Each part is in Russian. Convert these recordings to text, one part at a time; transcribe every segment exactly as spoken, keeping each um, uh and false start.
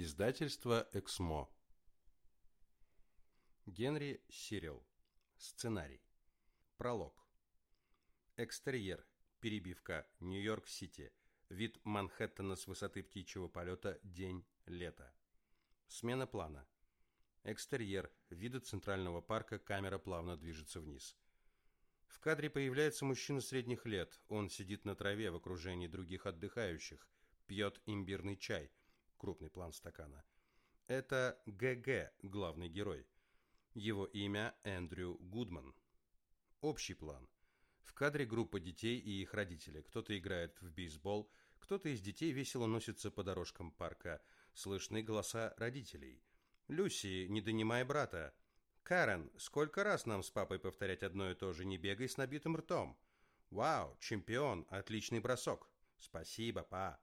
Издательство «Эксмо». Генри Сирил. Сценарий. Пролог. Экстерьер. Перебивка. Нью-Йорк-Сити. Вид Манхэттена с высоты птичьего полета. День. Лето. Смена плана. Экстерьер. Виды Центрального парка. Камера плавно движется вниз. В кадре появляется мужчина средних лет. Он сидит на траве в окружении других отдыхающих. Пьет имбирный чай. Крупный план стакана. Это ГГ, главный герой. Его имя Эндрю Гудман. Общий план. В кадре группа детей и их родители. Кто-то играет в бейсбол, кто-то из детей весело носится по дорожкам парка. Слышны голоса родителей. «Люси, не донимай брата!» «Карен, сколько раз нам с папой повторять одно и то же? Не бегай с набитым ртом!» «Вау, чемпион, отличный бросок!» «Спасибо, па!»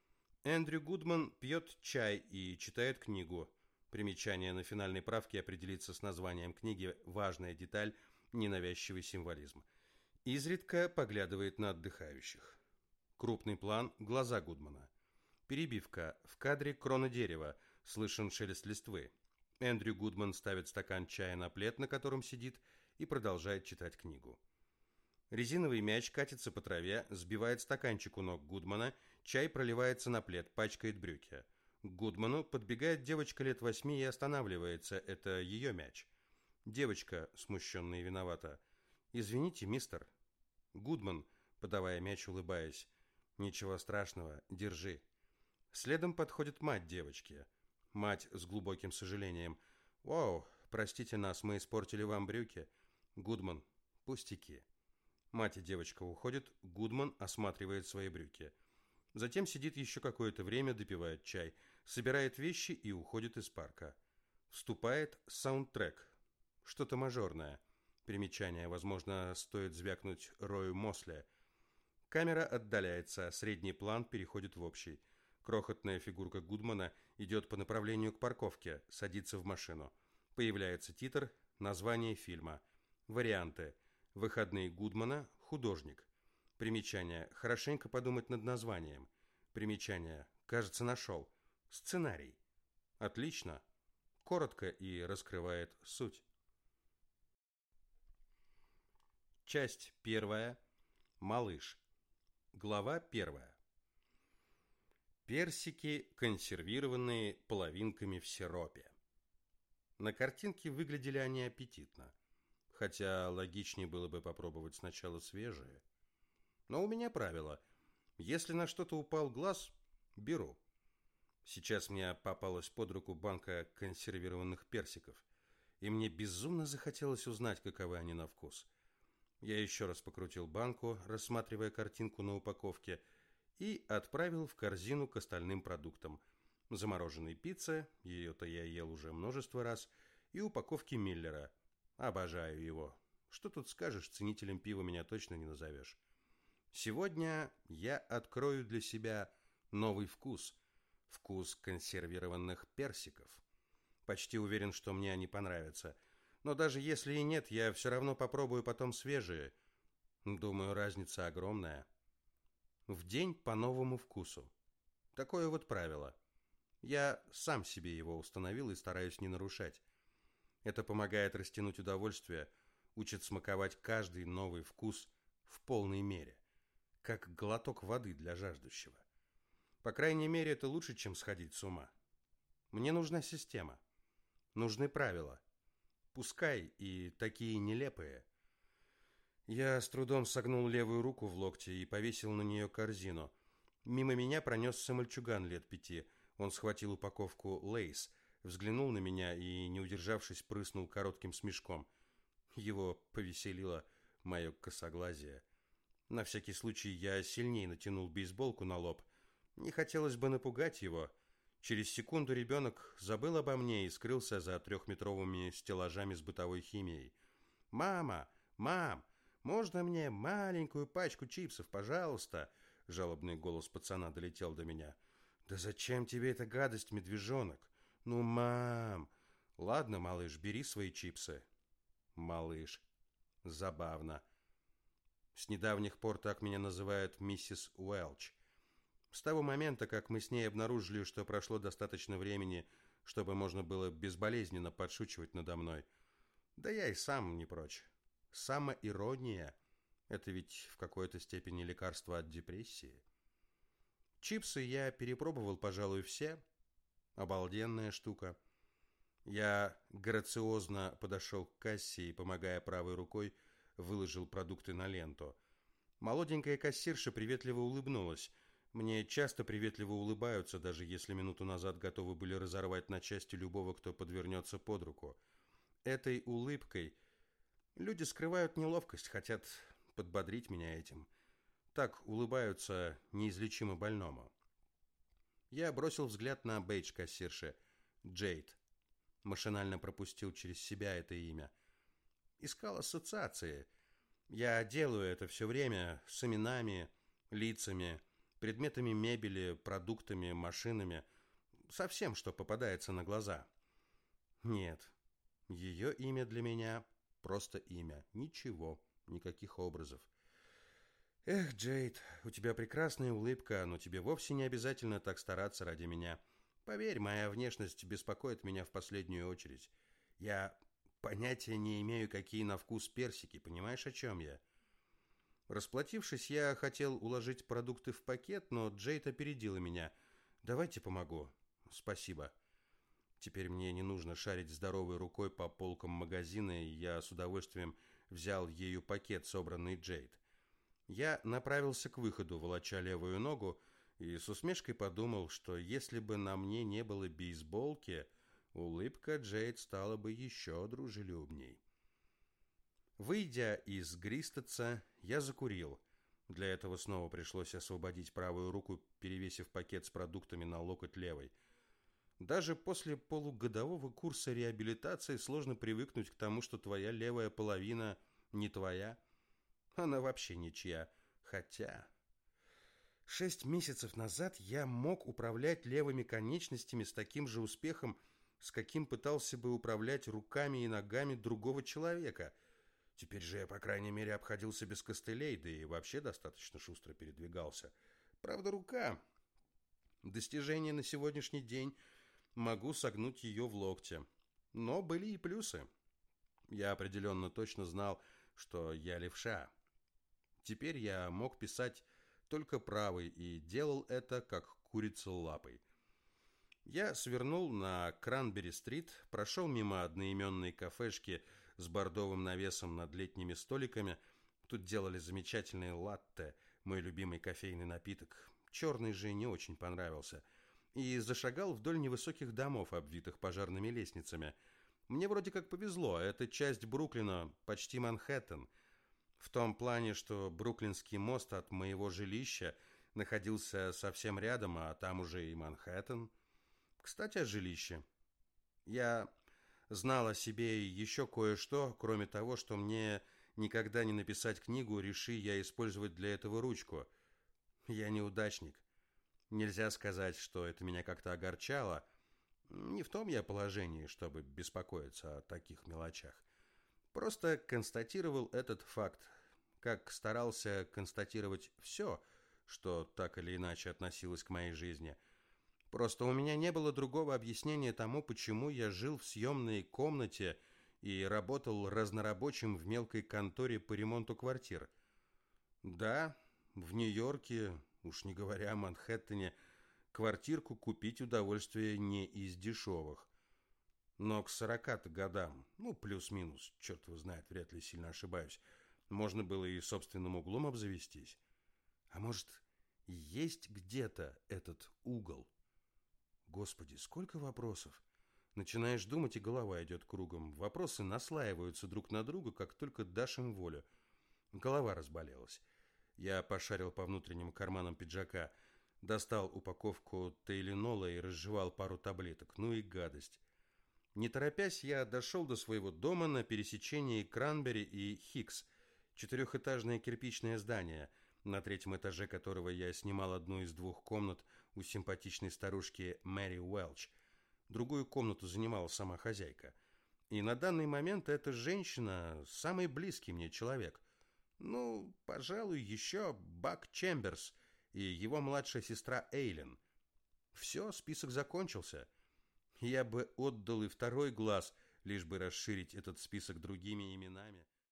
Эндрю Гудман пьет чай и читает книгу. Примечание на финальной правке определится с названием книги. Важная деталь, ненавязчивый символизм. Изредка поглядывает на отдыхающих. Крупный план, глаза Гудмана. Перебивка. В кадре крона дерева. Слышен шелест листвы. Эндрю Гудман ставит стакан чая на плед, на котором сидит, и продолжает читать книгу. Резиновый мяч катится по траве, сбивает стаканчик у ног Гудмана, чай проливается на плед, пачкает брюки. К Гудману подбегает девочка лет восьми и останавливается. Это ее мяч. Девочка, смущенно и виновата. «Извините, мистер». Гудман, подавая мяч, улыбаясь. «Ничего страшного, держи». Следом подходит мать девочки. Мать с глубоким сожалением. «Воу, простите нас, мы испортили вам брюки». Гудман. «Пустяки». Мать и девочка уходят, Гудман осматривает свои брюки. Затем сидит еще какое-то время, допивает чай, собирает вещи и уходит из парка. Вступает саундтрек. Что-то мажорное. Примечание, возможно, стоит звякнуть Рою Мосли. Камера отдаляется, средний план переходит в общий. Крохотная фигурка Гудмана идет по направлению к парковке, садится в машину. Появляется титр, название фильма. Варианты. Выходные Гудмана, художник. Примечание. Хорошенько подумать над названием. Примечание. Кажется, нашел. Сценарий. Отлично. Коротко и раскрывает суть. Часть первая. Малыш. Глава первая. Персики, консервированные половинками в сиропе. На картинке выглядели они аппетитно. Хотя логичнее было бы попробовать сначала свежие. Но у меня правило. Если на что-то упал глаз, беру. Сейчас мне попалась под руку банка консервированных персиков, и мне безумно захотелось узнать, каковы они на вкус. Я еще раз покрутил банку, рассматривая картинку на упаковке, и отправил в корзину к остальным продуктам. Замороженной пиццы, ее-то я ел уже множество раз, и упаковки Миллера. Обожаю его. Что тут скажешь, ценителем пива меня точно не назовешь. Сегодня я открою для себя новый вкус. Вкус консервированных персиков. Почти уверен, что мне они понравятся. Но даже если и нет, я все равно попробую потом свежие. Думаю, разница огромная. В день по новому вкусу. Такое вот правило. Я сам себе его установил и стараюсь не нарушать. Это помогает растянуть удовольствие, учит смаковать каждый новый вкус в полной мере, как глоток воды для жаждущего. По крайней мере, это лучше, чем сходить с ума. Мне нужна система, нужны правила, пускай и такие нелепые. Я с трудом согнул левую руку в локте и повесил на нее корзину. Мимо меня пронесся мальчуган лет пяти. Он схватил упаковку «Лейс», взглянул на меня и, не удержавшись, прыснул коротким смешком. Его повеселило мое косоглазие. На всякий случай я сильнее натянул бейсболку на лоб. Не хотелось бы напугать его. Через секунду ребенок забыл обо мне и скрылся за трехметровыми стеллажами с бытовой химией. «Мама! Мам! Можно мне маленькую пачку чипсов, пожалуйста?» Жалобный голос пацана долетел до меня. «Да зачем тебе эта гадость, медвежонок?» «Ну, мам!» «Ладно, малыш, бери свои чипсы». «Малыш». Забавно. С недавних пор так меня называют миссис Уэлч. С того момента, как мы с ней обнаружили, что прошло достаточно времени, чтобы можно было безболезненно подшучивать надо мной. Да я и сам не прочь. Самоирония – это ведь в какой-то степени лекарство от депрессии. Чипсы я перепробовал, пожалуй, все. Обалденная штука. Я грациозно подошел к кассе и, помогая правой рукой, выложил продукты на ленту. Молоденькая кассирша приветливо улыбнулась. Мне часто приветливо улыбаются, даже если минуту назад готовы были разорвать на части любого, кто подвернется под руку. Этой улыбкой люди скрывают неловкость, хотят подбодрить меня этим. Так улыбаются неизлечимо больному. Я бросил взгляд на бейдж кассирши. Джейд. Машинально пропустил через себя это имя. Искал ассоциации. Я делаю это все время с именами, лицами, предметами мебели, продуктами, машинами, со всем, что попадается на глаза. Нет, ее имя для меня просто имя, ничего, никаких образов. Эх, Джейд, у тебя прекрасная улыбка, но тебе вовсе не обязательно так стараться ради меня. Поверь, моя внешность беспокоит меня в последнюю очередь. Я понятия не имею, какие на вкус персики, понимаешь, о чем я? Расплатившись, я хотел уложить продукты в пакет, но Джейд опередила меня. «Давайте помогу». «Спасибо». Теперь мне не нужно шарить здоровой рукой по полкам магазина, и я с удовольствием взял ею пакет, собранный Джейд. Я направился к выходу, волоча левую ногу, и с усмешкой подумал, что если бы на мне не было бейсболки, улыбка Джейд стала бы еще дружелюбней. Выйдя из Гристетса, я закурил. Для этого снова пришлось освободить правую руку, перевесив пакет с продуктами на локоть левой. Даже после полугодового курса реабилитации сложно привыкнуть к тому, что твоя левая половина не твоя. Она вообще ничья. Хотя... Шесть месяцев назад я мог управлять левыми конечностями с таким же успехом, с каким пытался бы управлять руками и ногами другого человека. Теперь же я, по крайней мере, обходился без костылей, да и вообще достаточно шустро передвигался. Правда, рука... Достижение на сегодняшний день, могу согнуть ее в локте. Но были и плюсы. Я определенно точно знал, что я левша. Теперь я мог писать только правой и делал это, как курица лапой. Я свернул на Кранбери-стрит, прошел мимо одноименной кафешки с бордовым навесом над летними столиками. Тут делали замечательные латте, мой любимый кофейный напиток. Черный же не очень понравился. И зашагал вдоль невысоких домов, обвитых пожарными лестницами. Мне вроде как повезло, эта часть Бруклина почти Манхэттен. В том плане, что Бруклинский мост от моего жилища находился совсем рядом, а там уже и Манхэттен. Кстати, о жилище. Я знал о себе еще кое-что, кроме того, что мне никогда не написать книгу, реши я использовать для этого ручку. Я неудачник. Нельзя сказать, что это меня как-то огорчало. Не в том я положении, чтобы беспокоиться о таких мелочах. Просто констатировал этот факт, как старался констатировать все, что так или иначе относилось к моей жизни. Просто у меня не было другого объяснения тому, почему я жил в съемной комнате и работал разнорабочим в мелкой конторе по ремонту квартир. Да, в Нью-Йорке, уж не говоря о Манхэттене, квартирку купить удовольствие не из дешевых. Но к сорока-то годам, ну, плюс-минус, черт его знает, вряд ли сильно ошибаюсь, можно было и собственным углом обзавестись. А может, есть где-то этот угол? Господи, сколько вопросов! Начинаешь думать, и голова идет кругом. Вопросы наслаиваются друг на друга, как только дашь им волю. Голова разболелась. Я пошарил по внутренним карманам пиджака, достал упаковку тейленола и разжевал пару таблеток. Ну и гадость. Не торопясь, я дошел до своего дома на пересечении Кранбери и Хикс, четырехэтажное кирпичное здание, на третьем этаже которого я снимал одну из двух комнат у симпатичной старушки Мэри Уэлч. Другую комнату занимала сама хозяйка. И на данный момент эта женщина – самый близкий мне человек. Ну, пожалуй, еще Бак Чемберс, и его младшая сестра Эйлин. Все, список закончился. Я бы отдал и второй глаз, лишь бы расширить этот список другими именами.